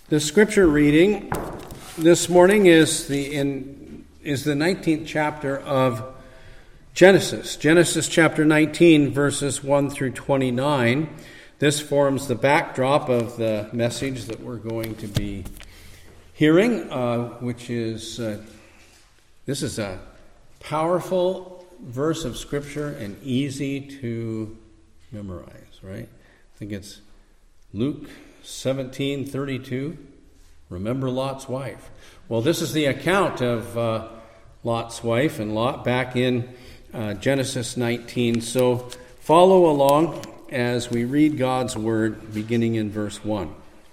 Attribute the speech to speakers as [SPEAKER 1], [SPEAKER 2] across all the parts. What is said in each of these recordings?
[SPEAKER 1] The scripture reading this morning is the 19th chapter of Genesis. Genesis chapter 19, verses 1 through 29. This forms the backdrop of the message that we're going to be hearing, which is, this is a powerful verse of scripture and easy to memorize, right? I think it's Luke 17:32. Remember Lot's wife. Well, this is the account of Lot's wife and Lot back in Genesis 19. So follow along as we read God's word beginning in verse 1.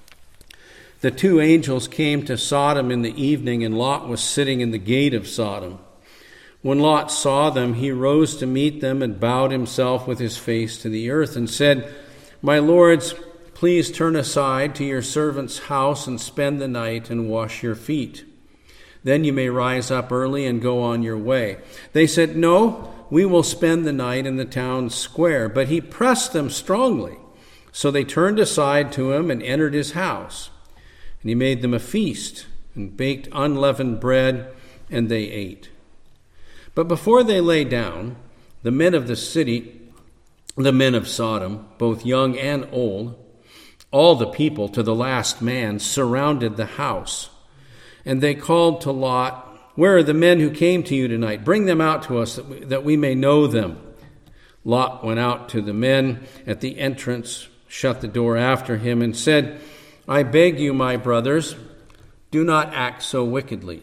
[SPEAKER 1] The two angels came to Sodom in the evening, and Lot was sitting in the gate of Sodom. When Lot saw them, he rose to meet them and bowed himself with his face to the earth and said, "My lords, please turn aside to your servant's house and spend the night and wash your feet. Then you may rise up early and go on your way." They said, "No, we will spend the night in the town square." But he pressed them strongly. So they turned aside to him and entered his house. And he made them a feast and baked unleavened bread, and they ate. But before they lay down, the men of the city, the men of Sodom, both young and old, all the people to the last man, surrounded the house. And they called to Lot, "Where are the men who came to you tonight? Bring them out to us that we may know them." Lot went out to the men at the entrance, shut the door after him, and said, "I beg you, my brothers, do not act so wickedly.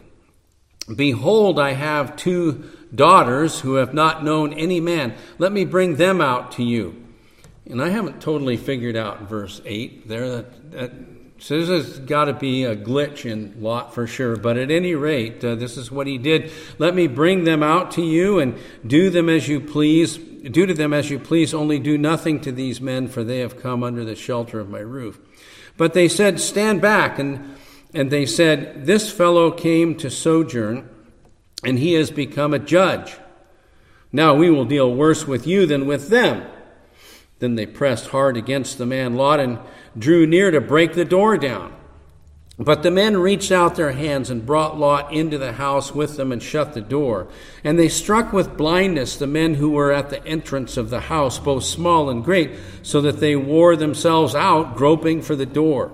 [SPEAKER 1] Behold, I have 2 daughters who have not known any man. Let me bring them out to you." And I haven't totally figured out verse 8 there. So this has got to be a glitch in Lot for sure. But at any rate, this is what he did. "Let me bring them out to you and do them as you please. Do to them as you please. Only do nothing to these men, for they have come under the shelter of my roof." But they said, "Stand back." And they said, "This fellow came to sojourn, and he has become a judge. Now we will deal worse with you than with them." Then they pressed hard against the man Lot and drew near to break the door down. But the men reached out their hands and brought Lot into the house with them and shut the door. And they struck with blindness the men who were at the entrance of the house, both small and great, so that they wore themselves out, groping for the door.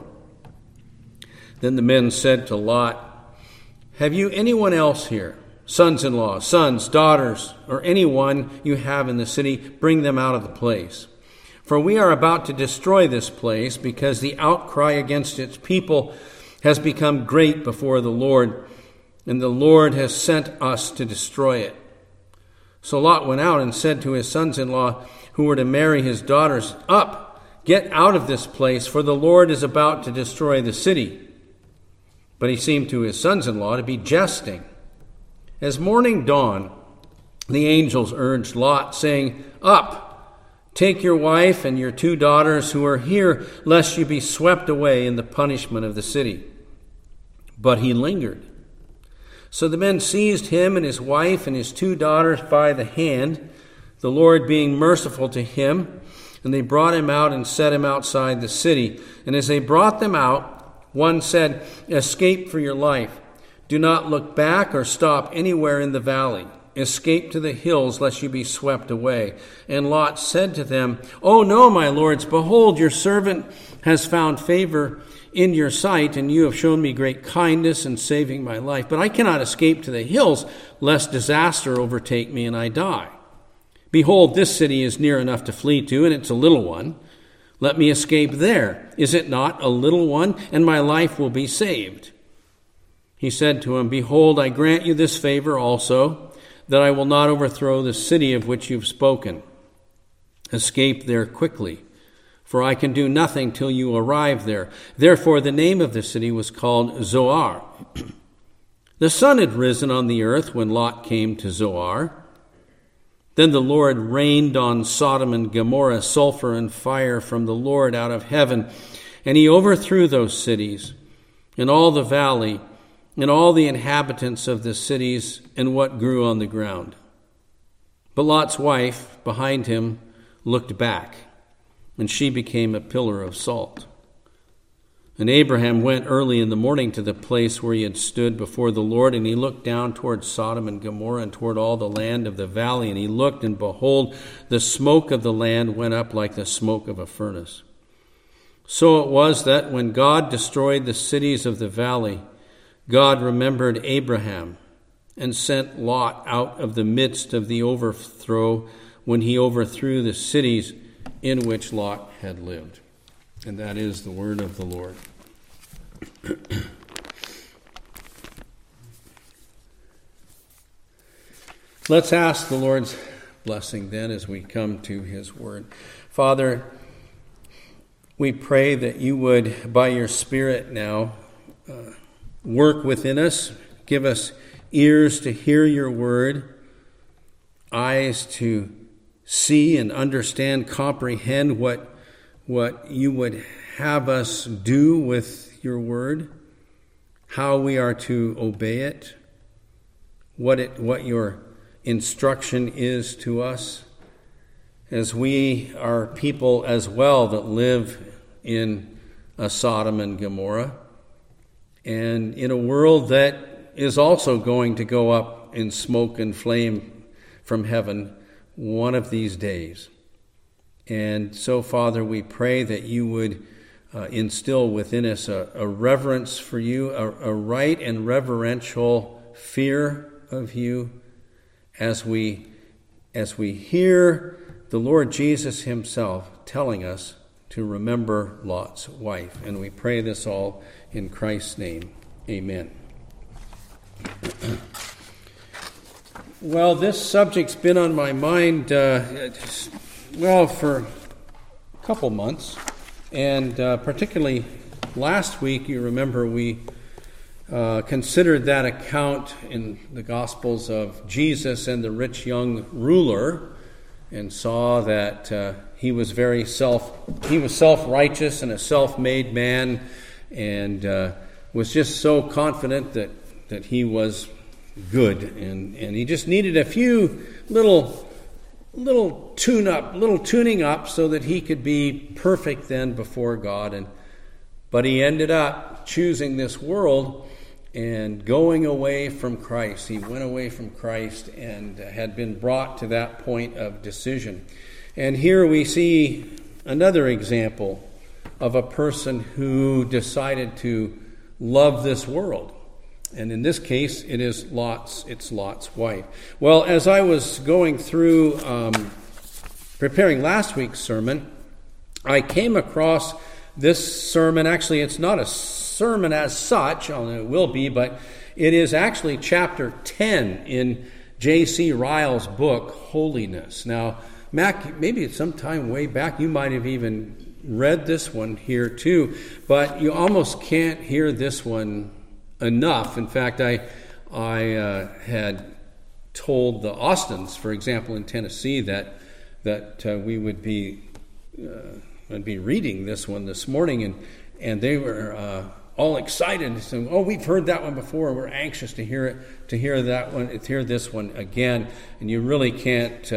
[SPEAKER 1] Then the men said to Lot, "Have you anyone else here? Sons-in-law, sons, daughters, or anyone you have in the city? Bring them out of the place. For we are about to destroy this place, because the outcry against its people has become great before the Lord, and the Lord has sent us to destroy it." So Lot went out and said to his sons-in-law who were to marry his daughters, "Up, get out of this place, for the Lord is about to destroy the city." But he seemed to his sons-in-law to be jesting. As morning dawned, the angels urged Lot, saying, "Up, take your wife and your 2 daughters who are here, lest you be swept away in the punishment of the city." But he lingered. So the men seized him and his wife and his 2 daughters by the hand, the Lord being merciful to him, and they brought him out and set him outside the city. And as they brought them out, one said, "Escape for your life. Do not look back or stop anywhere in the valley. Escape to the hills, lest you be swept away." And Lot said to them, "Oh no, my lords, behold, your servant has found favor in your sight, and you have shown me great kindness in saving my life. But I cannot escape to the hills, lest disaster overtake me and I die. Behold, this city is near enough to flee to, and it's a little one. Let me escape there. Is it not a little one? And my life will be saved." He said to him, "Behold, I grant you this favor also, that I will not overthrow the city of which you've spoken. Escape there quickly, for I can do nothing till you arrive there." Therefore the name of the city was called Zoar. The sun had risen on the earth when Lot came to Zoar. Then the Lord rained on Sodom and Gomorrah sulfur and fire from the Lord out of heaven, and he overthrew those cities, and all the valley, and all the inhabitants of the cities, and what grew on the ground. But Lot's wife behind him looked back, and she became a pillar of salt. And Abraham went early in the morning to the place where he had stood before the Lord, and he looked down toward Sodom and Gomorrah and toward all the land of the valley. And he looked, and behold, the smoke of the land went up like the smoke of a furnace. So it was that when God destroyed the cities of the valley, God remembered Abraham and sent Lot out of the midst of the overthrow when he overthrew the cities in which Lot had lived. And that is the word of the Lord. Let's ask the Lord's blessing then as we come to his word. Father, we pray that you would, by your Spirit now, work within us, give us ears to hear your word, eyes to see and understand, comprehend what you would have us do with your word, how we are to obey it, what your instruction is to us, as we are people as well that live in a Sodom and Gomorrah, and in a world that is also going to go up in smoke and flame from heaven one of these days. And so, Father, we pray that you would instill within us a reverence for you, a right and reverential fear of you as we hear the Lord Jesus himself telling us to remember Lot's wife. And we pray this all in Christ's name. Amen. Well, this subject's been on my mind for a couple months, and particularly last week, you remember we considered that account in the Gospels of Jesus and the rich young ruler, and saw that he was self-righteous and a self-made man, and was just so confident that he was good, and he just needed a few little tuning up so that he could be perfect then before God. But he ended up choosing this world and going away from Christ. He went away from Christ and had been brought to that point of decision. And here we see another example of a person who decided to love this world. And in this case, it's Lot's wife. Well, as I was going through preparing last week's sermon, I came across this sermon. Actually, it's not a sermon as such, although it will be, but it is actually chapter 10 in J.C. Ryle's book, Holiness. Now, Mac, maybe at some time way back, you might have even read this one here too, but you almost can't hear this one enough. In fact, I had told the Austins, for example, in Tennessee, that we would be reading this one this morning, and they were all excited and saying, "Oh, we've heard that one before. We're anxious to hear it, to hear this one again." And you really can't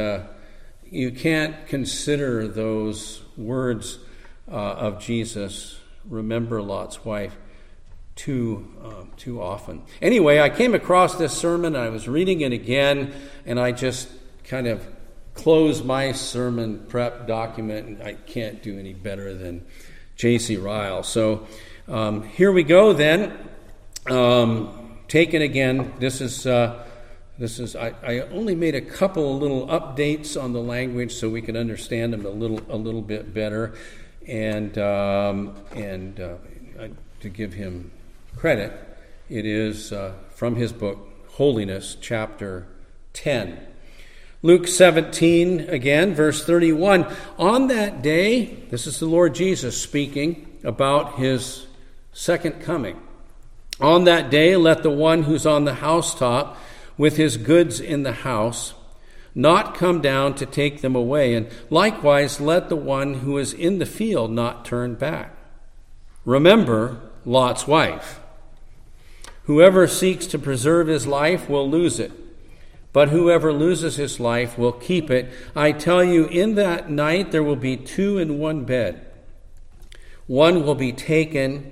[SPEAKER 1] consider those words of Jesus, "Remember Lot's wife," too often. Anyway, I came across this sermon, and I was reading it again, and I just kind of closed my sermon prep document, and I can't do any better than J.C. Ryle. So here we go then. Taken again. This is I only made a couple of little updates on the language so we could understand them a little bit better, and to give him credit, it is from his book Holiness, chapter 10. Luke 17 again, verse 31. On that day, this is the Lord Jesus speaking about his second coming. On that day, let the one who's on the housetop with his goods in the house not come down to take them away, and likewise let the one who is in the field not turn back. Remember Lot's wife. Whoever seeks to preserve his life will lose it, but whoever loses his life will keep it. I tell you, in that night there will be two in one bed. One will be taken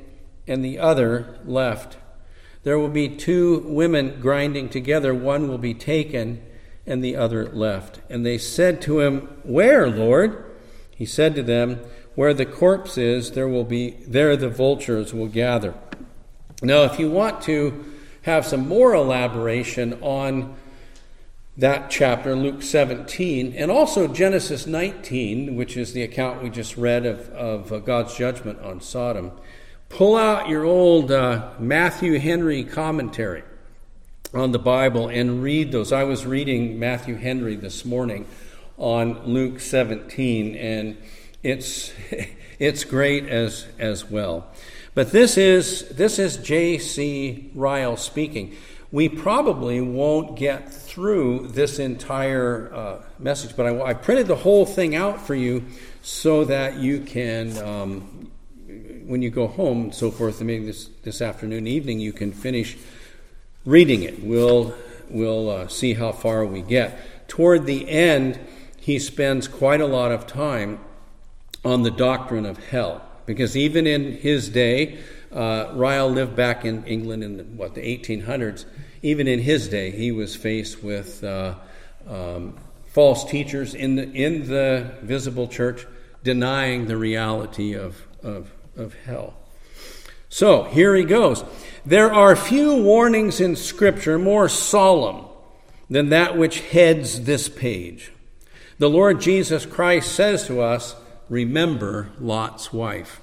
[SPEAKER 1] and the other left. There will be two women grinding together. One will be taken, and the other left. And they said to him, Where, Lord? He said to them, Where the corpse is, there the vultures will gather. Now, if you want to have some more elaboration on that chapter, Luke 17, and also Genesis 19, which is the account we just read of God's judgment on Sodom, pull out your old Matthew Henry commentary on the Bible and read those. I was reading Matthew Henry this morning on Luke 17, and it's great as well. But this is J.C. Ryle speaking. We probably won't get through this entire message, but I printed the whole thing out for you so that you can, when you go home and so forth, maybe this afternoon, evening, you can finish reading it. We'll see how far we get. Toward the end, he spends quite a lot of time on the doctrine of hell, because even in his day, Ryle lived back in England in the 1800s. Even in his day, he was faced with false teachers in the visible church denying the reality of hell. So here he goes. There are few warnings in Scripture more solemn than that which heads this page. The Lord Jesus Christ says to us, remember Lot's wife.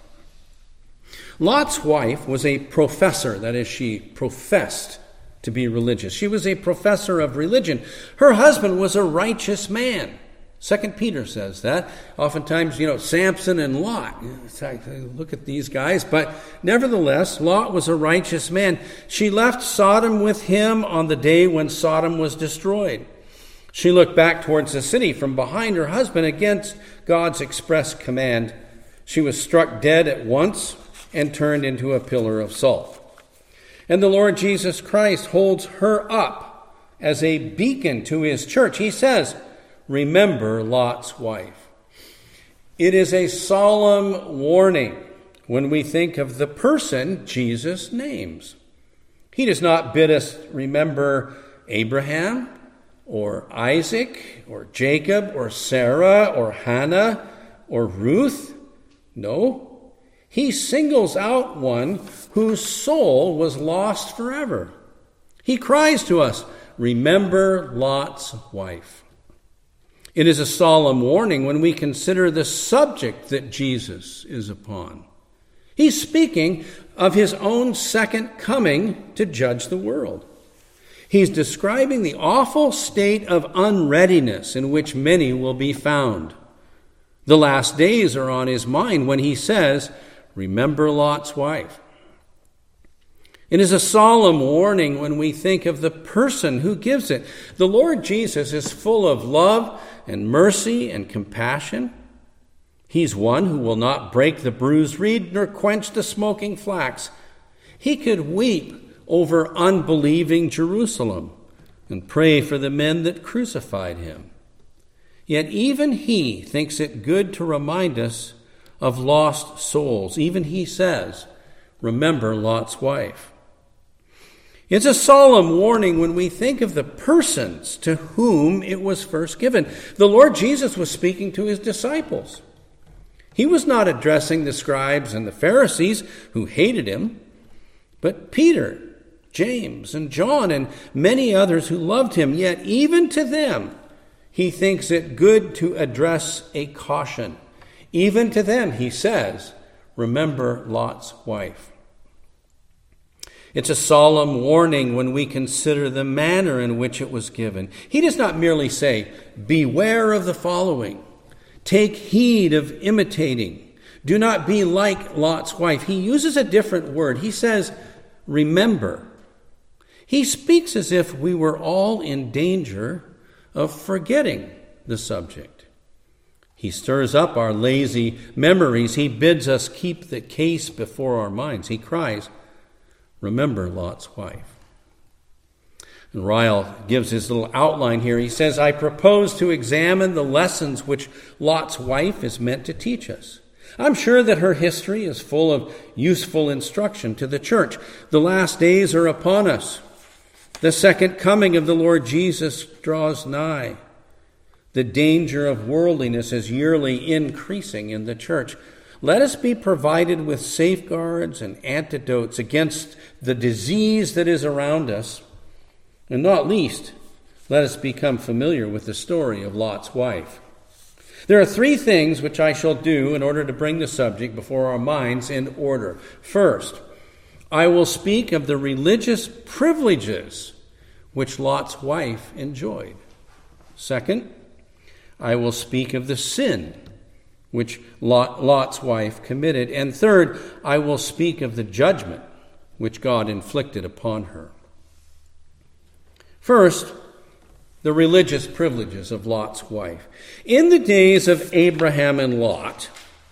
[SPEAKER 1] Lot's wife was a professor, that is, she professed to be religious. She was a professor of religion. Her husband was a righteous man. 2 Peter says that. Oftentimes, Samson and Lot. Look at these guys. But nevertheless, Lot was a righteous man. She left Sodom with him on the day when Sodom was destroyed. She looked back towards the city from behind her husband against God's express command. She was struck dead at once and turned into a pillar of salt. And the Lord Jesus Christ holds her up as a beacon to his church. He says, remember Lot's wife. It is a solemn warning when we think of the person Jesus names. He does not bid us remember Abraham or Isaac or Jacob or Sarah or Hannah or Ruth. No. He singles out one whose soul was lost forever. He cries to us, remember Lot's wife. It is a solemn warning when we consider the subject that Jesus is upon. He's speaking of his own second coming to judge the world. He's describing the awful state of unreadiness in which many will be found. The last days are on his mind when he says, remember Lot's wife. It is a solemn warning when we think of the person who gives it. The Lord Jesus is full of love and mercy and compassion. He's one who will not break the bruised reed nor quench the smoking flax. He could weep over unbelieving Jerusalem and pray for the men that crucified him. Yet even he thinks it good to remind us of lost souls. Even he says, remember Lot's wife. It's a solemn warning when we think of the persons to whom it was first given. The Lord Jesus was speaking to his disciples. He was not addressing the scribes and the Pharisees who hated him, but Peter, James, and John, and many others who loved him. Yet even to them, he thinks it good to address a caution. Even to them, he says, remember Lot's wife. It's a solemn warning when we consider the manner in which it was given. He does not merely say, beware of the following. Take heed of imitating. Do not be like Lot's wife. He uses a different word. He says, remember. He speaks as if we were all in danger of forgetting the subject. He stirs up our lazy memories. He bids us keep the case before our minds. He cries, remember Lot's wife. And Ryle gives his little outline here. He says, I propose to examine the lessons which Lot's wife is meant to teach us. I'm sure that her history is full of useful instruction to the church. The last days are upon us. The second coming of the Lord Jesus draws nigh. The danger of worldliness is yearly increasing in the church. Let us be provided with safeguards and antidotes against the disease that is around us. And not least, let us become familiar with the story of Lot's wife. There are three things which I shall do in order to bring the subject before our minds in order. First, I will speak of the religious privileges which Lot's wife enjoyed. Second, I will speak of the sin which Lot's wife committed. And third, I will speak of the judgment which God inflicted upon her. First, the religious privileges of Lot's wife. In the days of Abraham and Lot,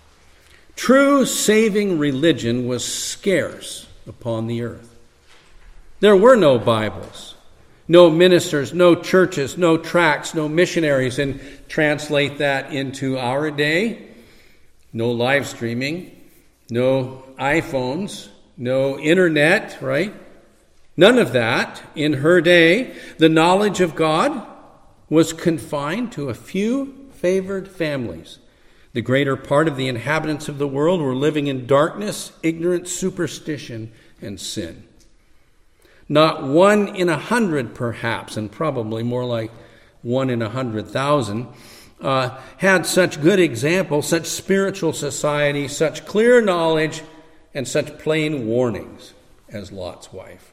[SPEAKER 1] true saving religion was scarce upon the earth. There were no Bibles, no ministers, no churches, no tracts, no missionaries. And translate that into our day, no live streaming, no iPhones, no internet, right? None of that. In her day, the knowledge of God was confined to a few favored families. The greater part of the inhabitants of the world were living in darkness, ignorance, superstition, and sin. Not 1 in 100, perhaps, and probably more like 1 in 100,000, had such good example, such spiritual society, such clear knowledge, and such plain warnings as Lot's wife.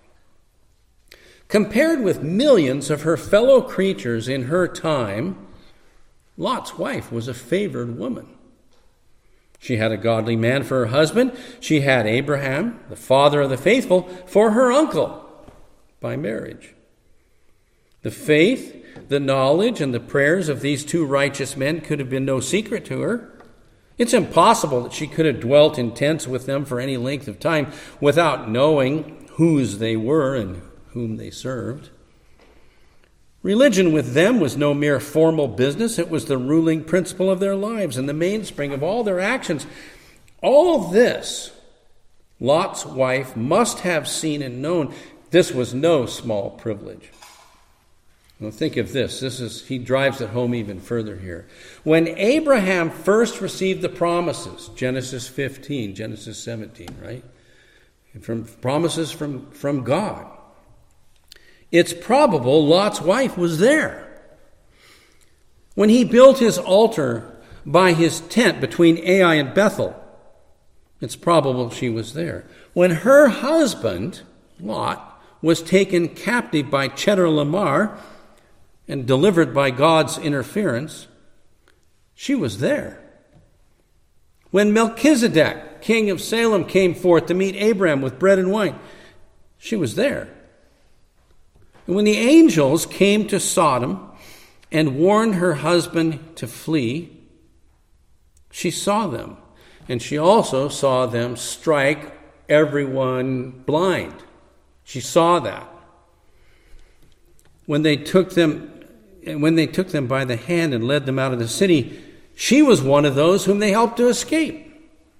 [SPEAKER 1] Compared with millions of her fellow creatures in her time, Lot's wife was a favored woman. She had a godly man for her husband. She had Abraham, the father of the faithful, for her uncle by marriage. The faith, the knowledge, and the prayers of these two righteous men could have been no secret to her. It's impossible that she could have dwelt in tents with them for any length of time without knowing whose they were and whom they served. Religion with them was no mere formal business. It was the ruling principle of their lives and the mainspring of all their actions. All this, Lot's wife must have seen and known. This was no small privilege. Now think of this. He drives it home even further here. When Abraham first received the promises, Genesis 15, Genesis 17, right? From promises from God. It's probable Lot's wife was there. When he built his altar by his tent between Ai and Bethel, it's probable she was there. When her husband, Lot, was taken captive by Chedorlaomer and delivered by God's interference, she was there. When Melchizedek, king of Salem, came forth to meet Abraham with bread and wine, she was there. And when the angels came to Sodom and warned her husband to flee, she saw them. And she also saw them strike everyone blind. She saw that. When they took them by the hand and led them out of the city, she was one of those whom they helped to escape.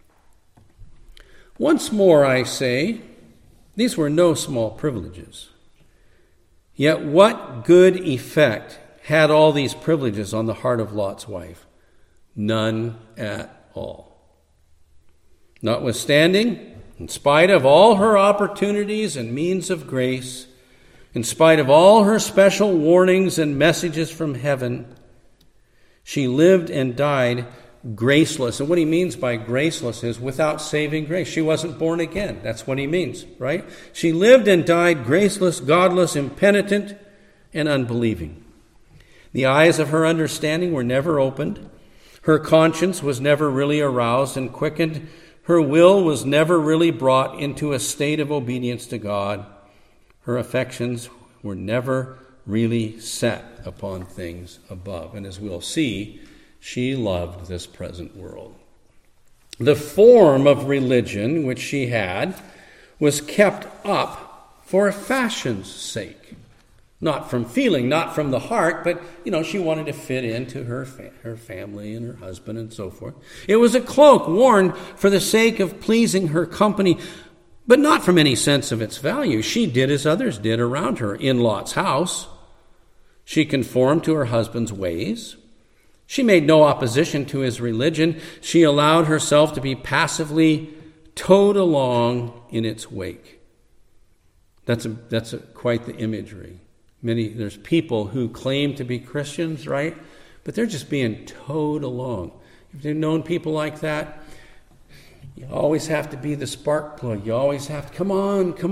[SPEAKER 1] Once more, I say, these were no small privileges. Yet what good effect had all these privileges on the heart of Lot's wife? None at all. Notwithstanding, in spite of all her opportunities and means of grace, in spite of all her special warnings and messages from heaven, she lived and died graceless. And what he means by graceless is without saving grace. She wasn't born again. That's what he means, right? She lived and died graceless, godless, impenitent, and unbelieving. The eyes of her understanding were never opened. Her conscience was never really aroused and quickened. Her will was never really brought into a state of obedience to God. Her affections were never really set upon things above. And as we'll see, she loved this present world. The form of religion which she had was kept up for fashion's sake, Not from feeling, not from the heart, but, she wanted to fit into her family and her husband and so forth. It was a cloak worn for the sake of pleasing her company, but not from any sense of its value. She did as others did around her in Lot's house. She conformed to her husband's ways. She made no opposition to his religion. She allowed herself to be passively towed along in its wake. That's quite the imagery. There's people who claim to be Christians, right? But they're just being towed along. If you've known people like that, you always have to be the spark plug. You always have to, come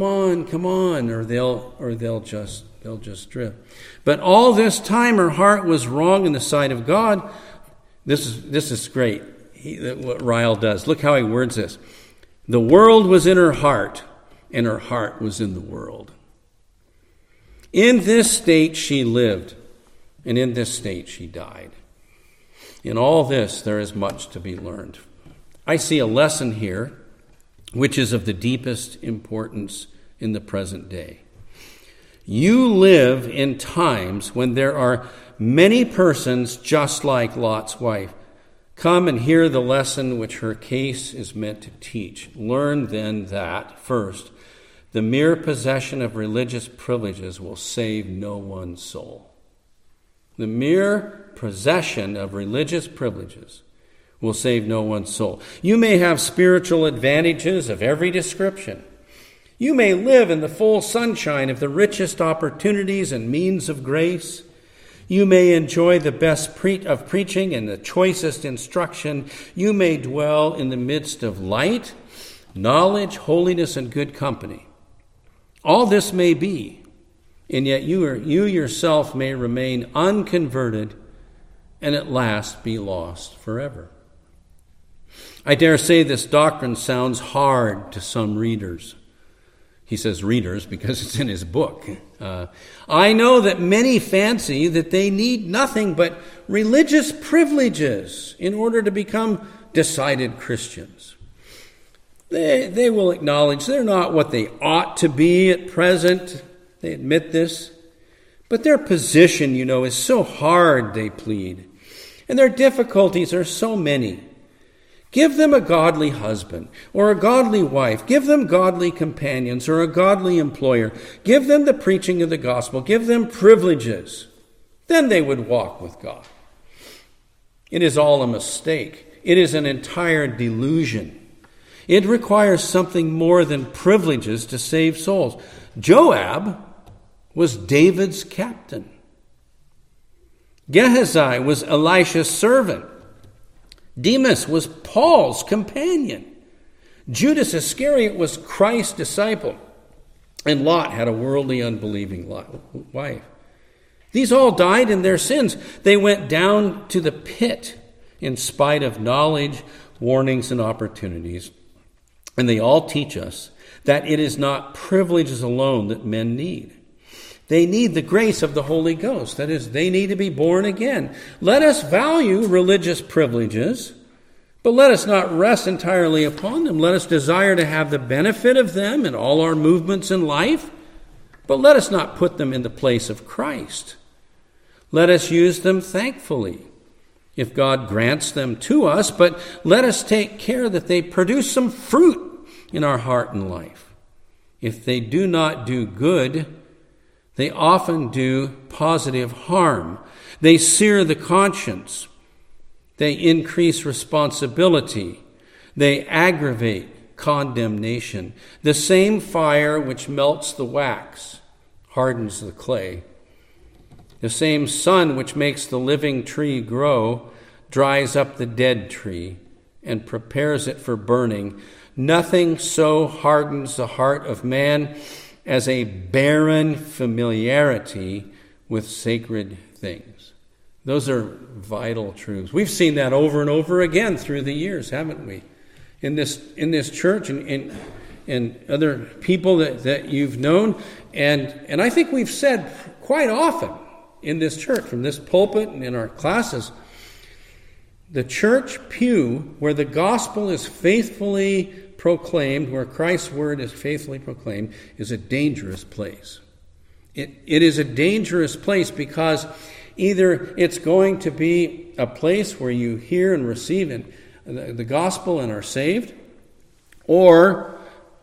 [SPEAKER 1] on, or they'll just drift. But all this time, her heart was wrong in the sight of God. This is great. What Ryle does. Look how he words this. The world was in her heart, and her heart was in the world. In this state she lived, and in this state she died. In all this, there is much to be learned. I see a lesson here, which is of the deepest importance in the present day. You live in times when there are many persons just like Lot's wife. Come and hear the lesson which her case is meant to teach. Learn then that, first, the mere possession of religious privileges will save no one's soul. The mere possession of religious privileges will save no one's soul. You may have spiritual advantages of every description. You may live in the full sunshine of the richest opportunities and means of grace. You may enjoy the best of preaching and the choicest instruction. You may dwell in the midst of light, knowledge, holiness, and good company. All this may be, and yet you yourself may remain unconverted and at last be lost forever. I dare say this doctrine sounds hard to some readers. He says readers because it's in his book. I know that many fancy that they need nothing but religious privileges in order to become decided Christians. They will acknowledge they're not what they ought to be at present. They admit this. But their position, is so hard, they plead. And their difficulties are so many. Give them a godly husband or a godly wife. Give them godly companions or a godly employer. Give them the preaching of the gospel. Give them privileges. Then they would walk with God. It is all a mistake. It is an entire delusion. It requires something more than privileges to save souls. Joab was David's captain. Gehazi was Elisha's servant. Demas was Paul's companion. Judas Iscariot was Christ's disciple. And Lot had a worldly, unbelieving wife. These all died in their sins. They went down to the pit in spite of knowledge, warnings, and opportunities. And they all teach us that it is not privileges alone that men need. They need the grace of the Holy Ghost. That is, they need to be born again. Let us value religious privileges, but let us not rest entirely upon them. Let us desire to have the benefit of them in all our movements in life, but let us not put them in the place of Christ. Let us use them thankfully, if God grants them to us, but let us take care that they produce some fruit in our heart and life. If they do not do good, they often do positive harm. They sear the conscience. They increase responsibility. They aggravate condemnation. The same fire which melts the wax hardens the clay. The same sun which makes the living tree grow dries up the dead tree and prepares it for burning. Nothing so hardens the heart of man as a barren familiarity with sacred things. Those are vital truths. We've seen that over and over again through the years, haven't we? In this church and other people that you've known. And I think we've said quite often in this church, from this pulpit and in our classes, the church pew where the gospel is faithfully proclaimed, where Christ's word is faithfully proclaimed, is a dangerous place. It is a dangerous place because either it's going to be a place where you hear and receive the gospel and are saved, or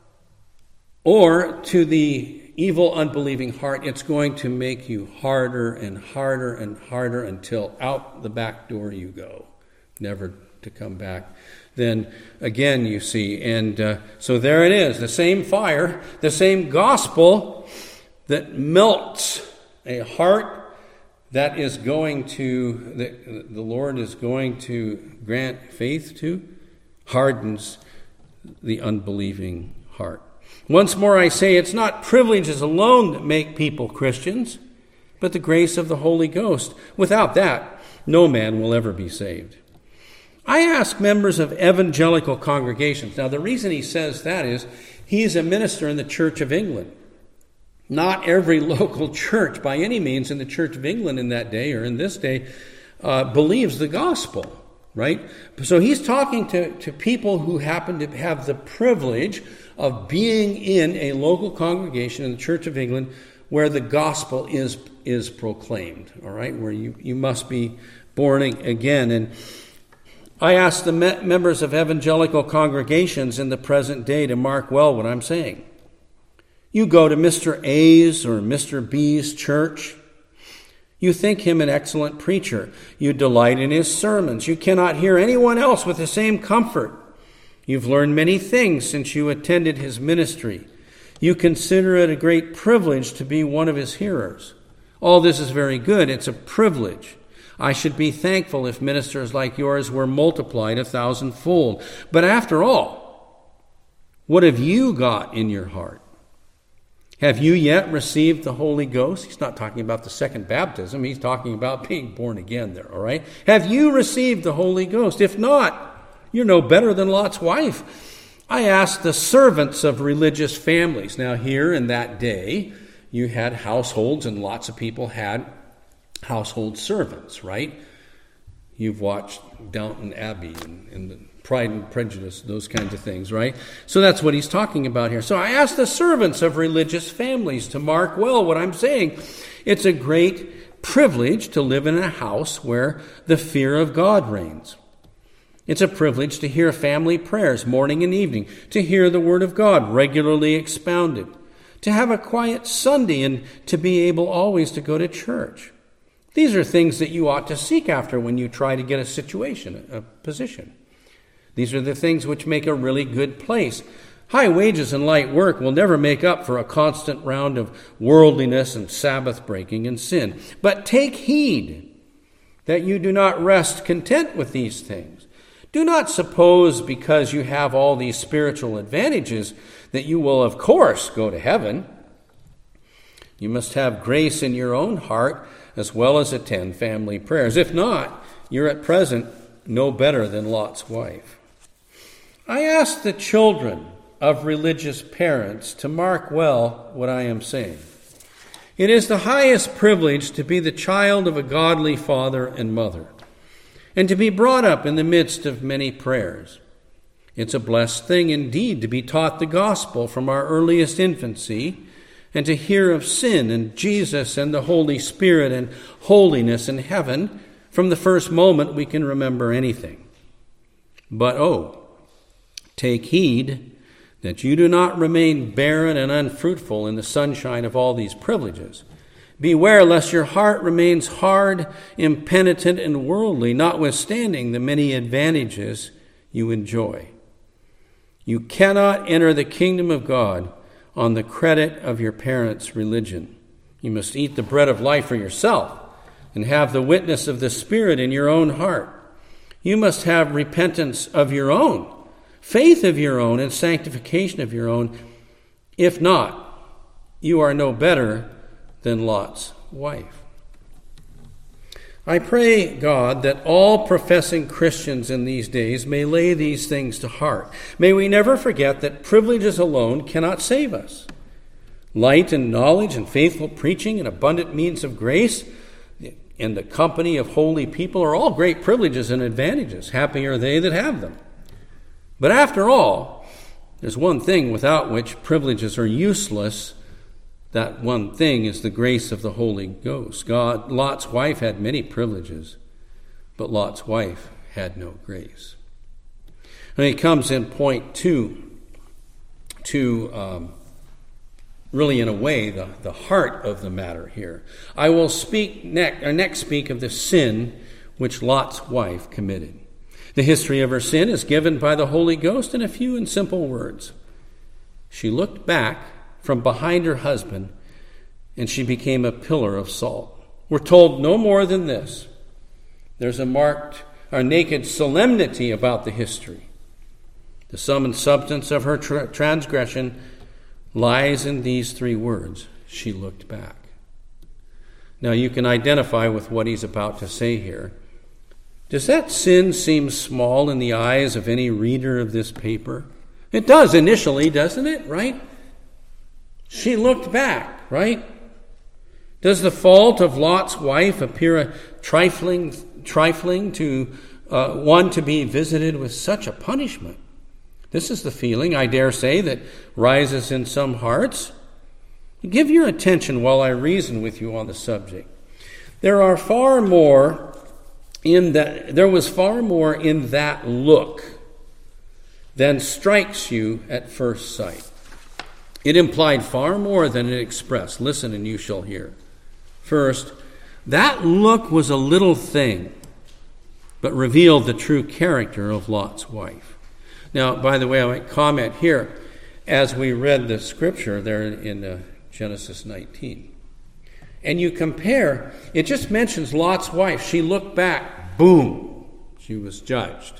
[SPEAKER 1] to the evil, unbelieving heart, it's going to make you harder and harder and harder until out the back door you go, never to come back. Then again, you see, and so there it is, the same fire, the same gospel that melts a heart that is going to, that the Lord is going to grant faith to, hardens the unbelieving heart. Once more I say, it's not privileges alone that make people Christians, but the grace of the Holy Ghost. Without that, no man will ever be saved. I ask members of evangelical congregations. Now, the reason he says that is he's a minister in the Church of England. Not every local church, by any means, in the Church of England in that day or in this day, believes the gospel, right? So he's talking to people who happen to have the privilege of being in a local congregation in the Church of England where the gospel is proclaimed, all right, where you must be born again. And I ask the members of evangelical congregations in the present day to mark well what I'm saying. You go to Mr. A's or Mr. B's church. You think him an excellent preacher. You delight in his sermons. You cannot hear anyone else with the same comfort. You've learned many things since you attended his ministry. You consider it a great privilege to be one of his hearers. All this is very good. It's a privilege. I should be thankful if ministers like yours were multiplied 1,000-fold. But after all, what have you got in your heart? Have you yet received the Holy Ghost? He's not talking about the second baptism. He's talking about being born again there, all right? Have you received the Holy Ghost? If not, you're no better than Lot's wife. I asked the servants of religious families. Now, here in that day, you had households, and lots of people had household servants, right? You've watched Downton Abbey and the Pride and Prejudice, those kinds of things, right? So that's what he's talking about here. So I asked the servants of religious families to mark well what I'm saying. It's a great privilege to live in a house where the fear of God reigns. It's a privilege to hear family prayers morning and evening, to hear the Word of God regularly expounded, to have a quiet Sunday, and to be able always to go to church. These are things that you ought to seek after when you try to get a situation, a position. These are the things which make a really good place. High wages and light work will never make up for a constant round of worldliness and Sabbath breaking and sin. But take heed that you do not rest content with these things. Do not suppose because you have all these spiritual advantages that you will, of course, go to heaven. You must have grace in your own heart as well as attend family prayers. If not, you're at present no better than Lot's wife. I ask the children of religious parents to mark well what I am saying. It is the highest privilege to be the child of a godly father and mother, and to be brought up in the midst of many prayers. It's a blessed thing indeed to be taught the gospel from our earliest infancy, and to hear of sin and Jesus and the Holy Spirit and holiness in heaven from the first moment we can remember anything. But take heed that you do not remain barren and unfruitful in the sunshine of all these privileges. Beware lest your heart remains hard, impenitent, and worldly, notwithstanding the many advantages you enjoy. You cannot enter the kingdom of God on the credit of your parents' religion. You must eat the bread of life for yourself and have the witness of the Spirit in your own heart. You must have repentance of your own, faith of your own, and sanctification of your own. If not, you are no better than Lot's wife. I pray, God, that all professing Christians in these days may lay these things to heart. May we never forget that privileges alone cannot save us. Light and knowledge and faithful preaching and abundant means of grace and the company of holy people are all great privileges and advantages. Happy are they that have them. But after all, there's one thing without which privileges are useless That one thing is the grace of the Holy Ghost. Lot's wife had many privileges, but Lot's wife had no grace. And he comes in point 2 to really, in a way, the heart of the matter here. I will next speak of the sin which Lot's wife committed. The history of her sin is given by the Holy Ghost in a few and simple words. She looked back from behind her husband, and she became a pillar of salt. We're told no more than this. There's a marked or naked solemnity about the history. The sum and substance of her transgression lies in these 3 words. She looked back. Now you can identify with what he's about to say here. Does that sin seem small in the eyes of any reader of this paper? It does initially, doesn't it? Right? She looked back, right? Does the fault of Lot's wife appear trifling to one to be visited with such a punishment? This is the feeling, I dare say, that rises in some hearts. Give your attention while I reason with you on the subject. There was far more in that look than strikes you at first sight. It implied far more than it expressed. Listen and you shall hear. First, that look was a little thing, but revealed the true character of Lot's wife. Now, by the way, I might comment here, as we read the scripture there in Genesis 19. And you compare, it just mentions Lot's wife. She looked back, boom, she was judged.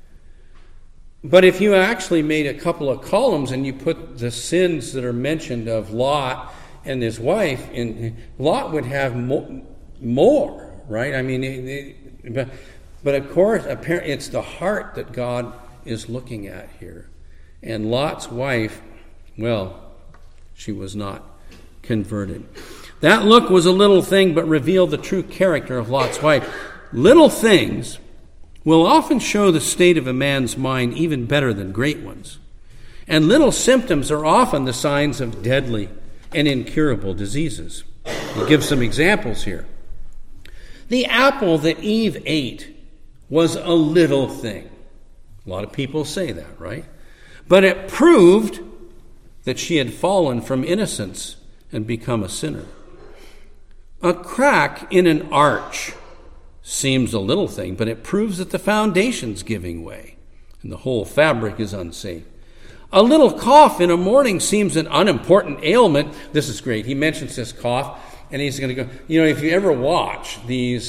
[SPEAKER 1] But if you actually made a couple of columns and you put the sins that are mentioned of Lot and his wife, Lot would have more, right? I mean, but of course, it's the heart that God is looking at here. And Lot's wife, well, she was not converted. That look was a little thing, but revealed the true character of Lot's wife. Little things will often show the state of a man's mind even better than great ones. And little symptoms are often the signs of deadly and incurable diseases. I'll give some examples here. The apple that Eve ate was a little thing. A lot of people say that, right? But it proved that she had fallen from innocence and become a sinner. A crack in an arch seems a little thing, but it proves that the foundation's giving way and the whole fabric is unsafe. A little cough in a morning seems an unimportant ailment. This is great. He mentions this cough, and he's going to go, if you ever watch these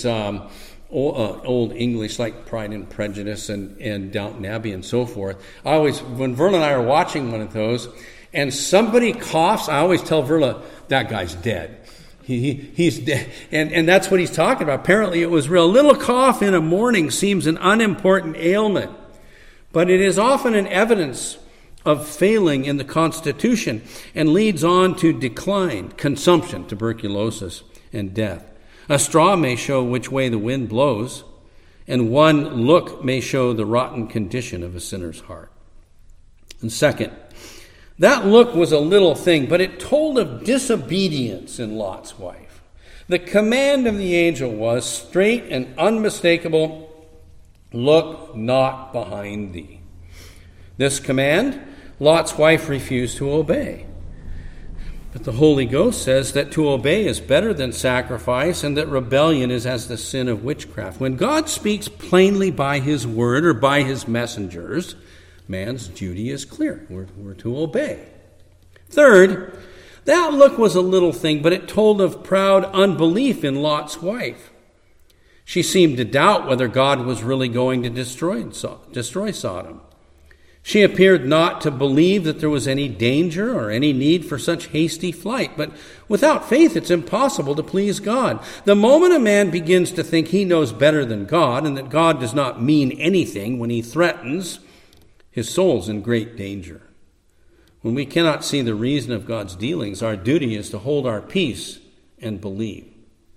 [SPEAKER 1] old English like Pride and Prejudice and Downton Abbey and so forth, when Verla and I are watching one of those, and somebody coughs, I always tell Verla, that guy's dead. He's dead. And that's what he's talking about. Apparently it was real. A little cough in a morning seems an unimportant ailment, but it is often an evidence of failing in the constitution and leads on to decline, consumption, tuberculosis, and death. A straw may show which way the wind blows, and one look may show the rotten condition of a sinner's heart. And second, that look was a little thing, but it told of disobedience in Lot's wife. The command of the angel was straight and unmistakable, look not behind thee. This command, Lot's wife refused to obey. But the Holy Ghost says that to obey is better than sacrifice, and that rebellion is as the sin of witchcraft. When God speaks plainly by his word or by his messengers, man's duty is clear. We're to obey. Third, that look was a little thing, but it told of proud unbelief in Lot's wife. She seemed to doubt whether God was really going to destroy Sodom. She appeared not to believe that there was any danger or any need for such hasty flight. But without faith, it's impossible to please God. The moment a man begins to think he knows better than God and that God does not mean anything when he threatens, his soul's in great danger. When we cannot see the reason of God's dealings, our duty is to hold our peace and believe.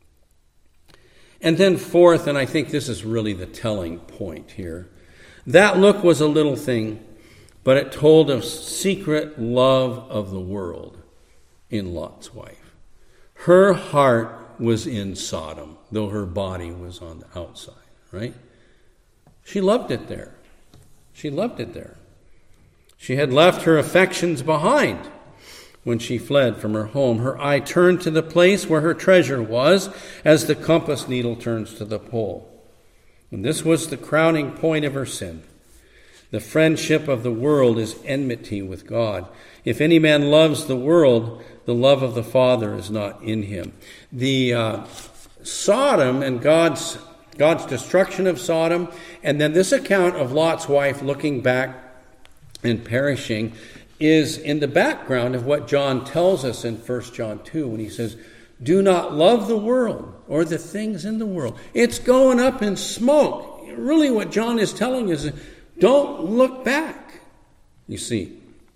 [SPEAKER 1] And then fourth, and I think this is really the telling point here, that look was a little thing, but it told of secret love of the world. in Lot's wife. Her heart was in Sodom, though her body was on the outside, right? She loved it there. She loved it there. She had left her affections behind when she fled from her home. Her eye turned to the place where her treasure was, as the compass needle turns to the pole. And this was the crowning point of her sin. The friendship of the world is enmity with God. If any man loves the world, the love of the Father is not in him. The Sodom and God's destruction of Sodom, and then this account of Lot's wife looking back and perishing, is in the background of what John tells us in 1 John 2 when he says, do not love the world or the things in the world. It's going up in smoke. Really what John is telling us is, don't look back. You see,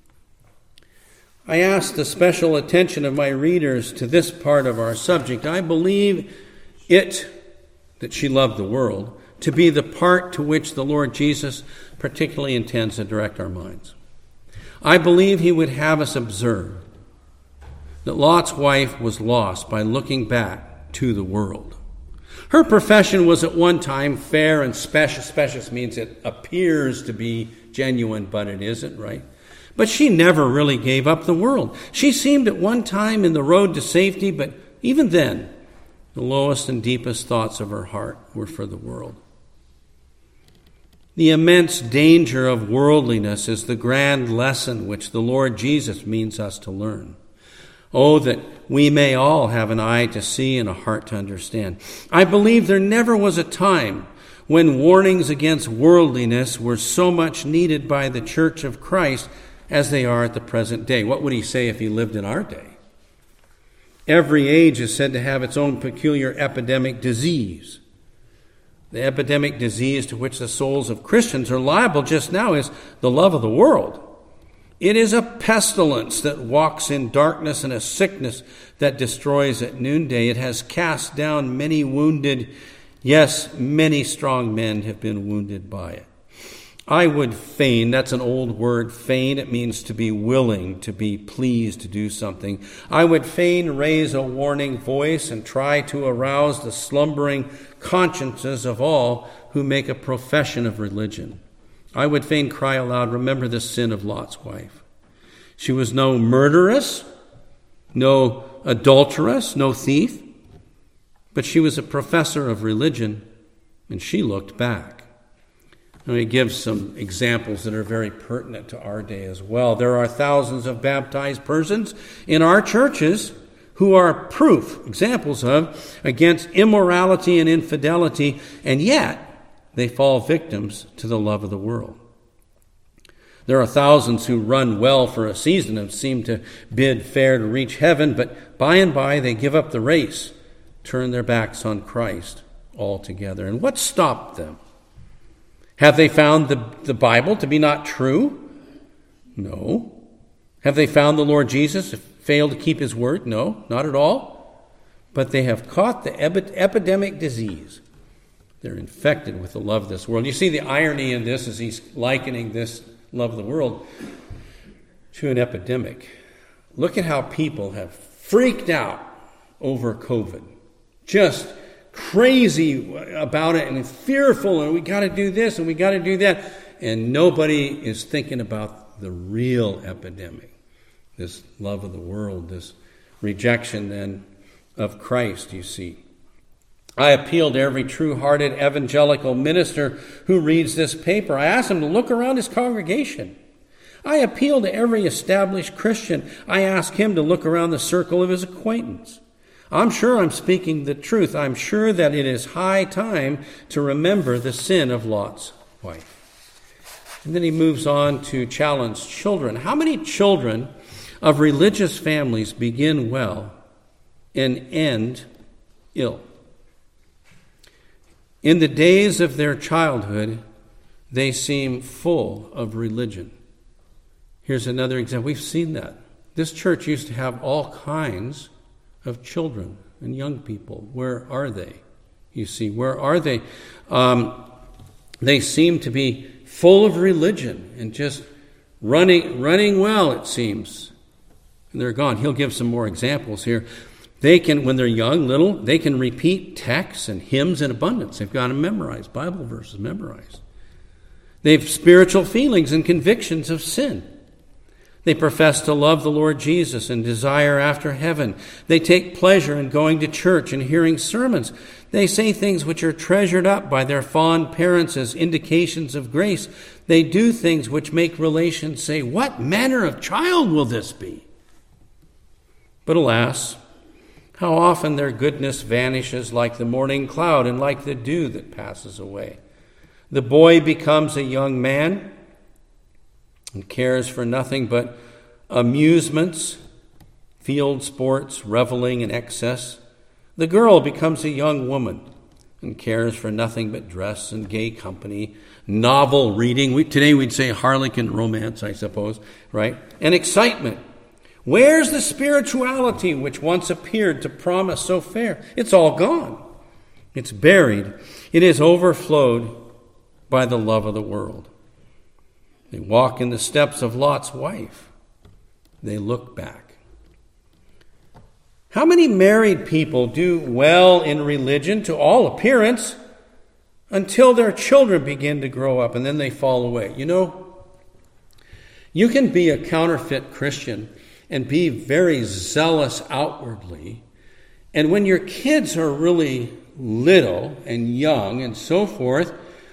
[SPEAKER 1] I ask the special attention of my readers to this part of our subject. I believe it, that she loved the world, to be the part to which the Lord Jesus particularly intends to direct our minds. I believe he would have us observe that Lot's wife was lost by looking back to the world. Her profession was at one time fair and specious. Specious means it appears to be genuine, but it isn't, right? But she never really gave up the world. She seemed at one time in the road to safety, but even then, the lowest and deepest thoughts of her heart were for the world. The immense danger of worldliness is the grand lesson which the Lord Jesus means us to learn. Oh, that we may all have an eye to see and a heart to understand. I believe there never was a time when warnings against worldliness were so much needed by the Church of Christ as they are at the present day. What would he say if he lived in our day? Every age is said to have its own peculiar epidemic disease. The epidemic disease to which the souls of Christians are liable just now is the love of the world. It is a pestilence that walks in darkness and a sickness that destroys at noonday. It has cast down many wounded, yes, many strong men have been wounded by it. I would fain, that's an old word, fain, it means to be willing, to be pleased to do something. I would fain raise a warning voice and try to arouse the slumbering consciences of all who make a profession of religion. I would fain cry aloud, remember the sin of Lot's wife. She was no murderess, no adulteress, no thief, but she was a professor of religion, and she looked back. Let me give some examples that are very pertinent to our day as well. There are thousands of baptized persons in our churches who are proof, examples of, against immorality and infidelity, and yet they fall victims to the love of the world. There are thousands who run well for a season and seem to bid fair to reach heaven, but by and by they give up the race, turn their backs on Christ altogether. And what stopped them? Have they found the Bible to be not true? No. Have they found the Lord Jesus to fail to keep his word? No, not at all. But they have caught the epidemic disease. They're infected with the love of this world. You see the irony in this is he's likening this love of the world to an epidemic. Look at how people have freaked out over COVID. Just crazy about it and fearful, and we got to do this and we got to do that. And nobody is thinking about the real epidemic, this love of the world, this rejection then of Christ, you see. I appeal to every true-hearted evangelical minister who reads this paper. I ask him to look around his congregation. I appeal to every established Christian. I ask him to look around the circle of his acquaintance. I'm sure I'm speaking the truth. I'm sure that it is high time to remember the sin of Lot's wife. And then he moves on to challenge children. How many children of religious families begin well and end ill? In the days of their childhood, they seem full of religion. Here's another example. We've seen that. This church used to have all kinds of children and young people. Where are they? You see, where are they? They seem to be full of religion and just running well, it seems. and they're gone. He'll give some more examples here. They can, when they're young, little, they can repeat texts and hymns in abundance. They've got them memorized, Bible verses memorized. They have spiritual feelings and convictions of sin. They profess to love the Lord Jesus and desire after heaven. They take pleasure in going to church and hearing sermons. They say things which are treasured up by their fond parents as indications of grace. They do things which make relations say, "What manner of child will this be?" But alas, how often their goodness vanishes like the morning cloud and like the dew that passes away. The boy becomes a young man and cares for nothing but amusements, field sports, reveling in excess. The girl becomes a young woman and cares for nothing but dress and gay company, novel reading. Today we'd say harlequin romance, I suppose, right? And excitement. Where's the spirituality which once appeared to promise so fair? It's all gone. It's buried. It is overflowed by the love of the world. They walk in the steps of Lot's wife. They look back. How many married people do well in religion to all appearance until their children begin to grow up and then they fall away? You know, you can be a counterfeit Christian and be very zealous outwardly. And when your kids are really little and young and so forth,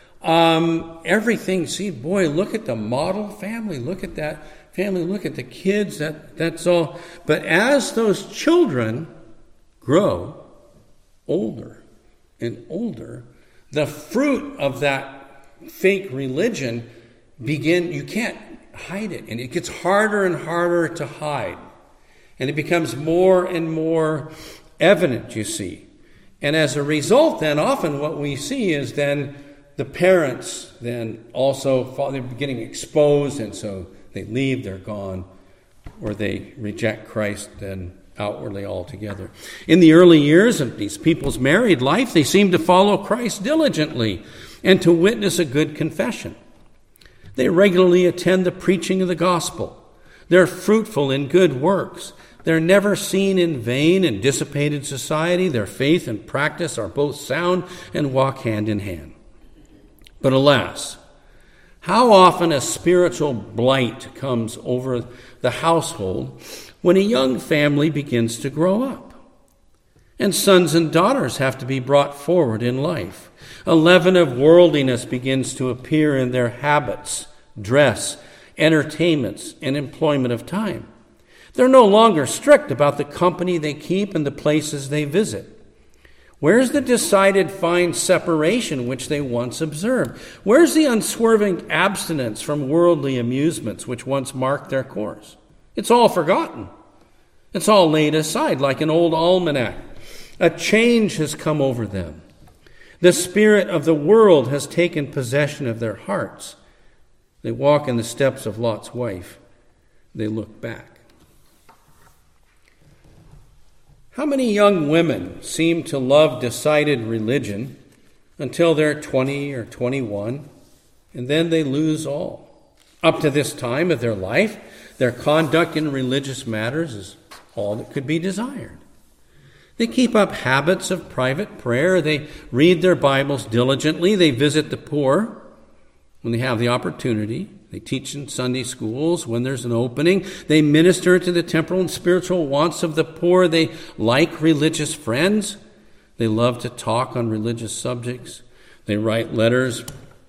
[SPEAKER 1] everything, see, boy, look at the model family. Look at that family. Look at the kids. That's all. But as those children grow older and older, the fruit of that fake religion you can't hide it. And it gets harder and harder to hide. And it becomes more and more evident, you see. And as a result, then, often what we see is then the parents then also, they're getting exposed, and so they leave, they're gone, or they reject Christ then outwardly altogether. In the early years of these people's married life, they seem to follow Christ diligently and to witness a good confession. They regularly attend the preaching of the gospel. They're fruitful in good works. They're never seen in vain and dissipated society. Their faith and practice are both sound and walk hand in hand. But alas, how often a spiritual blight comes over the household when a young family begins to grow up. And sons and daughters have to be brought forward in life. A leaven of worldliness begins to appear in their habits, dress, entertainments, and employment of time. They're no longer strict about the company they keep and the places they visit. Where's the decided fine separation which they once observed? Where's the unswerving abstinence from worldly amusements which once marked their course? It's all forgotten. It's all laid aside like an old almanac. A change has come over them. The spirit of the world has taken possession of their hearts. They walk in the steps of Lot's wife. They look back. How many young women seem to love decided religion until they're 20 or 21, and then they lose all? Up to this time of their life, their conduct in religious matters is all that could be desired. They keep up habits of private prayer. They read their Bibles diligently. They visit the poor when they have the opportunity. They teach in Sunday schools when there's an opening. They minister to the temporal and spiritual wants of the poor. They like religious friends. They love to talk on religious subjects. They write letters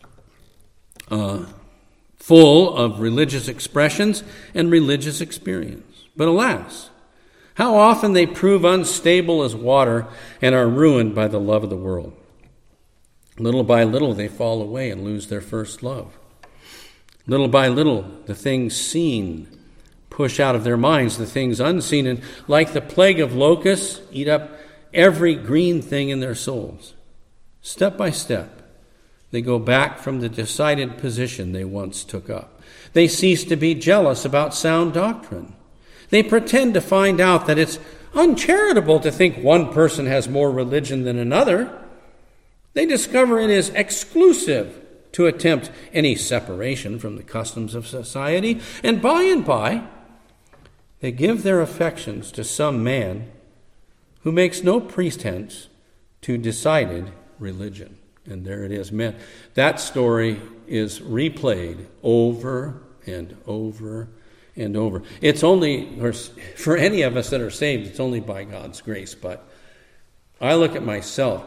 [SPEAKER 1] full of religious expressions and religious experience. But alas, how often they prove unstable as water and are ruined by the love of the world. Little by little, they fall away and lose their first love. Little by little, the things seen push out of their minds the things unseen, and like the plague of locusts, eat up every green thing in their souls. Step by step, they go back from the decided position they once took up. They cease to be jealous about sound doctrine. They pretend to find out that it's uncharitable to think one person has more religion than another. They discover it is exclusive to attempt any separation from the customs of society. And by, They give their affections to some man who makes no pretense to decided religion. And there it is. Man, that story is replayed over and over and over. It's only, for any of us that are saved, it's only by God's grace. But I look at myself.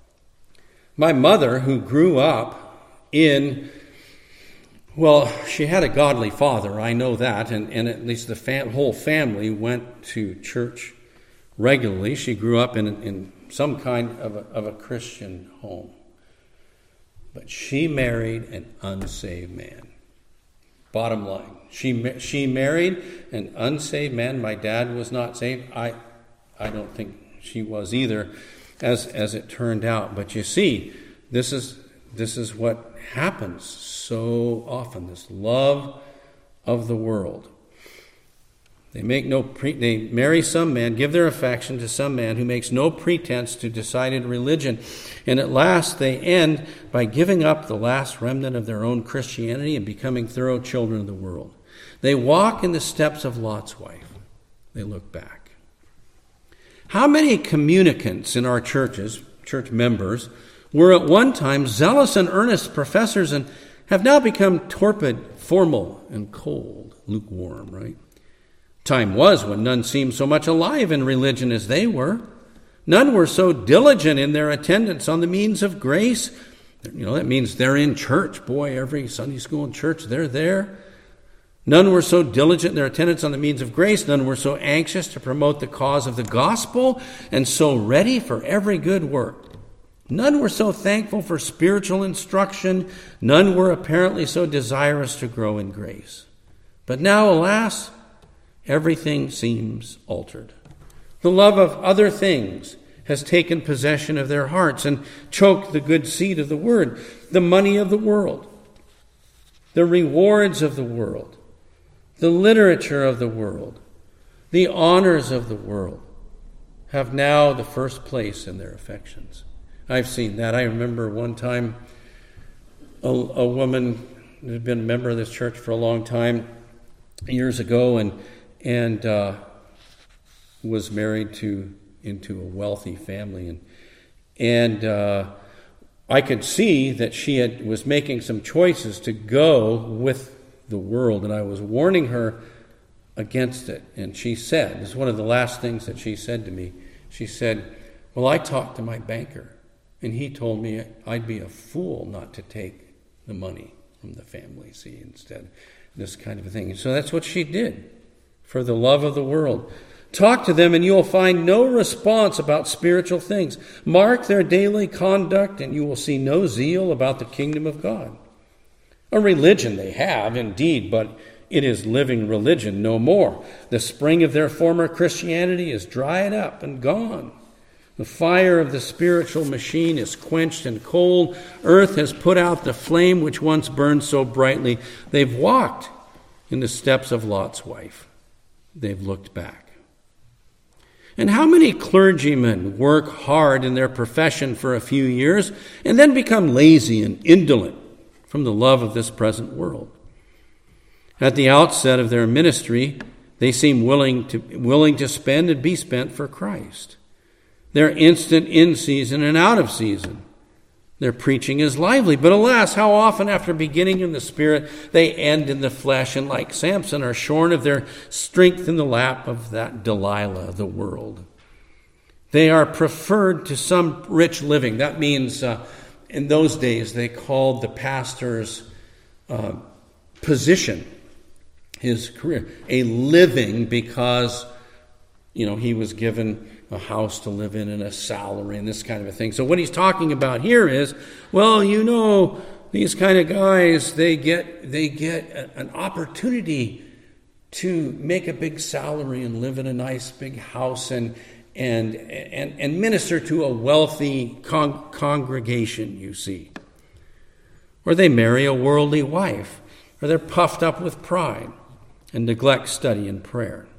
[SPEAKER 1] My mother, who grew up in, well, she had a godly father, I know that, and at least the whole family went to church regularly. She grew up in some kind of a Christian home. But she married an unsaved man. Bottom line, she married an unsaved man. My dad was not saved. I don't think she was either, as it turned out. But you see, this is what happens so often. This love of the world. They marry some man, give their affection to some man who makes no pretense to decided religion. And at last they end by giving up the last remnant of their own Christianity and becoming thorough children of the world. They walk in the steps of Lot's wife. They look back. How many communicants in our churches, church members, were at one time zealous and earnest professors and have now become torpid, formal, and cold, lukewarm, right? Time was when none seemed so much alive in religion as they were. None were so diligent in their attendance on the means of grace. That means they're in church. Boy, every Sunday school and church, they're there. None were so diligent in their attendance on the means of grace. None were so anxious to promote the cause of the gospel and so ready for every good work. None were so thankful for spiritual instruction. None were apparently so desirous to grow in grace. But now, alas, everything seems altered. The love of other things has taken possession of their hearts and choked the good seed of the word. The money of the world, the rewards of the world, the literature of the world, the honors of the world have now the first place in their affections. I've seen that. I remember one time a woman who had been a member of this church for a long time, years ago, and was married into a wealthy family, and I could see that she was making some choices to go with the world, and I was warning her against it. And she said, this is one of the last things that she said to me. She said, "Well, I talked to my banker, and he told me I'd be a fool not to take the money from the family, see, instead, this kind of a thing." And so that's what she did. For the love of the world. Talk to them and you will find no response about spiritual things. Mark their daily conduct and you will see no zeal about the kingdom of God. A religion they have, indeed, but it is living religion no more. The spring of their former Christianity is dried up and gone. The fire of the spiritual machine is quenched and cold. Earth has put out the flame which once burned so brightly. They've walked in the steps of Lot's wife. They've looked back. And how many clergymen work hard in their profession for a few years and then become lazy and indolent from the love of this present world? At the outset of their ministry, they seem willing to spend and be spent for Christ. They're instant in season and out of season. Their preaching is lively, but alas, how often after beginning in the Spirit, they end in the flesh, and like Samson are shorn of their strength in the lap of that Delilah, the world. They are preferred to some rich living. That means in those days they called the pastor's position, his career, a living, because he was given a house to live in and a salary and this kind of a thing. So what he's talking about here is, these kind of guys, they get an opportunity to make a big salary and live in a nice big house and minister to a wealthy congregation, you see. Or they marry a worldly wife, or they're puffed up with pride and neglect study and prayer.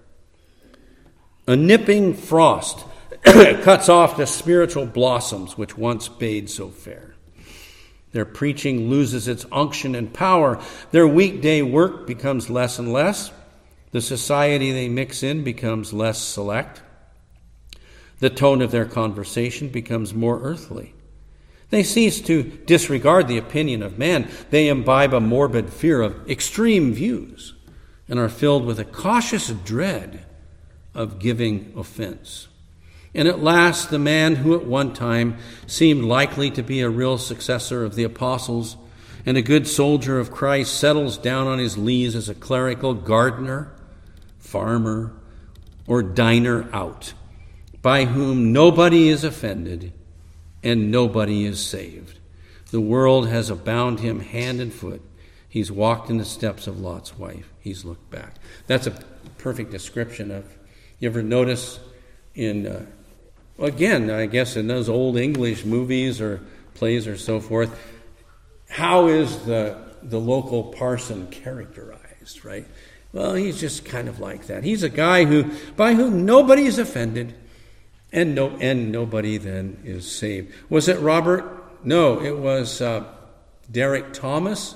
[SPEAKER 1] A nipping frost cuts off the spiritual blossoms which once bade so fair. Their preaching loses its unction and power. Their weekday work becomes less and less. The society they mix in becomes less select. The tone of their conversation becomes more earthly. They cease to disregard the opinion of man. They imbibe a morbid fear of extreme views and are filled with a cautious dread of giving offense. And at last, the man who at one time seemed likely to be a real successor of the apostles and a good soldier of Christ settles down on his lees as a clerical gardener, farmer, or diner out, by whom nobody is offended and nobody is saved. The world has bound him hand and foot. He's walked in the steps of Lot's wife. He's looked back. That's a perfect description of, you ever notice in, again, I guess in those old English movies or plays or so forth, how is the local parson characterized, right? Well, he's just kind of like that. He's a guy by whom nobody is offended and nobody then is saved. Was it Robert? No, it was Derek Thomas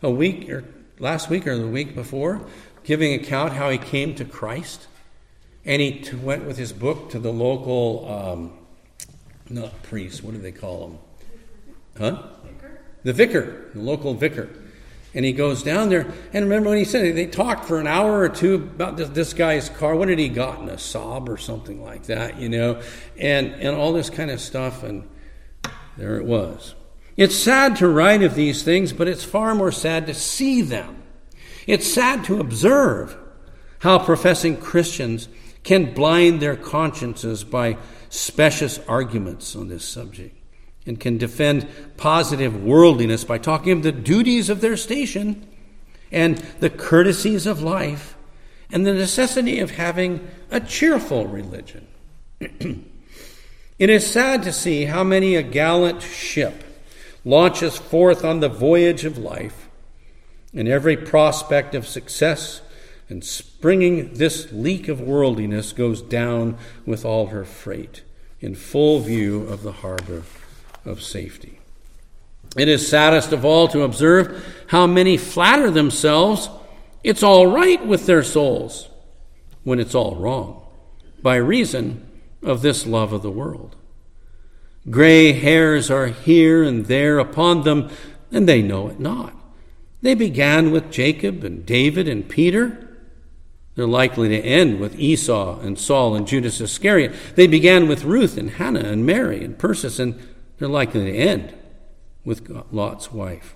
[SPEAKER 1] last week or the week before, giving account how he came to Christ. And he went with his book to the local, not priest, what do they call him? Huh? Vicar. The vicar, the local vicar. And he goes down there, and remember when he said they talked for an hour or two about this guy's car. What had he gotten, a Saab or something like that, you know, and all this kind of stuff, and there it was. It's sad to write of these things, but it's far more sad to see them. It's sad to observe how professing Christians can blind their consciences by specious arguments on this subject, and can defend positive worldliness by talking of the duties of their station and the courtesies of life and the necessity of having a cheerful religion. It is sad to see how many a gallant ship launches forth on the voyage of life, and every prospect of success and springing this leak of worldliness goes down with all her freight in full view of the harbor of safety. It is saddest of all to observe how many flatter themselves it's all right with their souls when it's all wrong, by reason of this love of the world. Gray hairs are here and there upon them, and they know it not. They began with Jacob and David and Peter. They're likely to end with Esau and Saul and Judas Iscariot. They began with Ruth and Hannah and Mary and Persis, and they're likely to end with Lot's wife.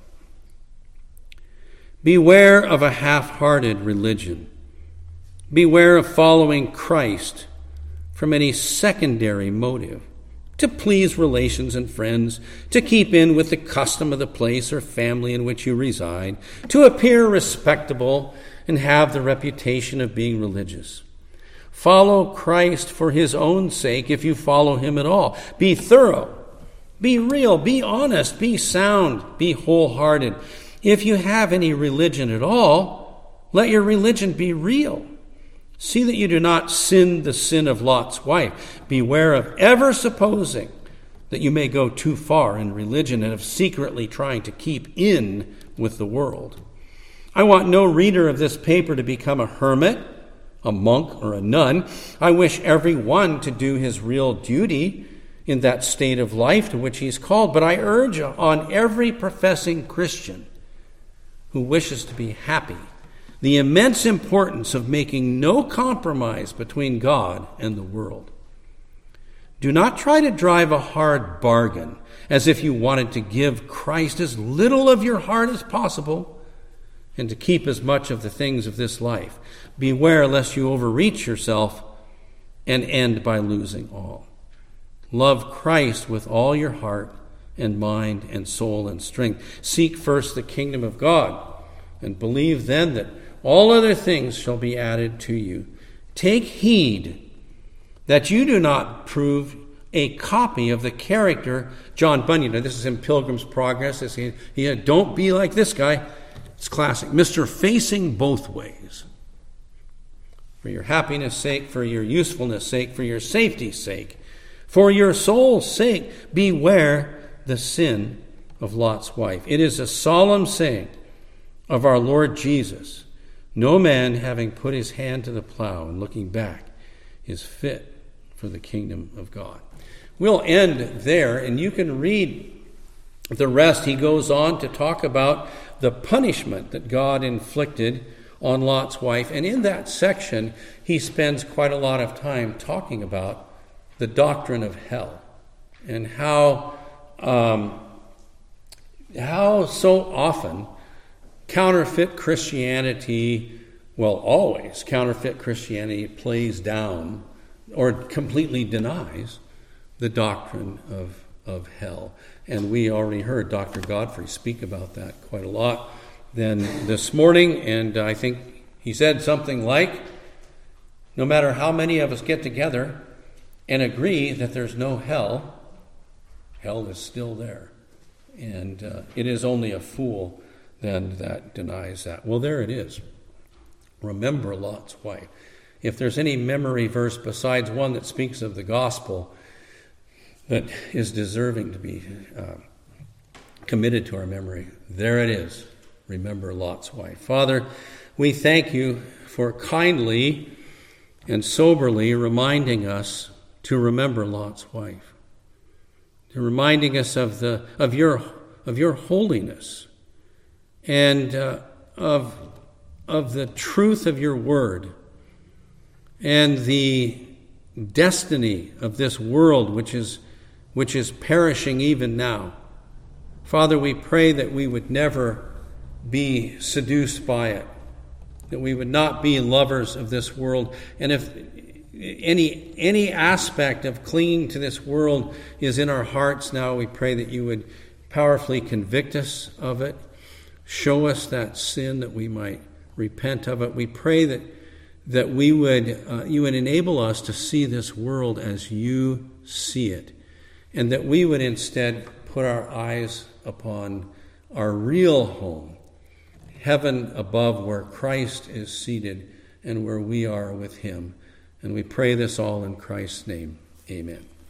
[SPEAKER 1] Beware of a half-hearted religion. Beware of following Christ from any secondary motive, to please relations and friends, to keep in with the custom of the place or family in which you reside, to appear respectable and have the reputation of being religious. Follow Christ for his own sake if you follow him at all. Be thorough. Be real, be honest, be sound, be wholehearted. If you have any religion at all, let your religion be real. See that you do not sin the sin of Lot's wife. Beware of ever supposing that you may go too far in religion and of secretly trying to keep in with the world. I want no reader of this paper to become a hermit, a monk, or a nun. I wish every one to do his real duty in that state of life to which he is called. But I urge on every professing Christian who wishes to be happy the immense importance of making no compromise between God and the world. Do not try to drive a hard bargain as if you wanted to give Christ as little of your heart as possible and to keep as much of the things of this life. Beware lest you overreach yourself and end by losing all. Love Christ with all your heart and mind and soul and strength. Seek first the kingdom of God, and believe then that all other things shall be added to you. Take heed that you do not prove a copy of the character John Bunyan. Now, this is in Pilgrim's Progress. Don't be like this guy. It's classic. Mr. Facing Both Ways. For your happiness' sake, for your usefulness' sake, for your safety's sake, for your soul's sake, beware the sin of Lot's wife. It is a solemn saying of our Lord Jesus, No man, having put his hand to the plow and looking back, is fit for the kingdom of God. We'll end there, and you can read the rest. He goes on to talk about the punishment that God inflicted on Lot's wife. And in that section, he spends quite a lot of time talking about the doctrine of hell and how so often counterfeit Christianity, well, always counterfeit Christianity plays down or completely denies the doctrine of hell. And we already heard Dr. Godfrey speak about that quite a lot then this morning, and I think he said something like, no matter how many of us get together and agree that there's no hell, hell is still there. And it is only a fool then that denies that. Well, there it is. Remember Lot's wife. If there's any memory verse besides one that speaks of the gospel that is deserving to be committed to our memory, there it is. Remember Lot's wife. Father, we thank you for kindly and soberly reminding us to remember Lot's wife, to reminding us of your holiness and of the truth of your word and the destiny of this world which is perishing even now. Father, we pray that we would never be seduced by it, that we would not be lovers of this world. And if any aspect of clinging to this world is in our hearts now, we pray that you would powerfully convict us of it, show us that sin that we might repent of it. We pray that you would enable us to see this world as you see it, and that we would instead put our eyes upon our real home, heaven above, where Christ is seated and where we are with him. And we pray this all in Christ's name. Amen.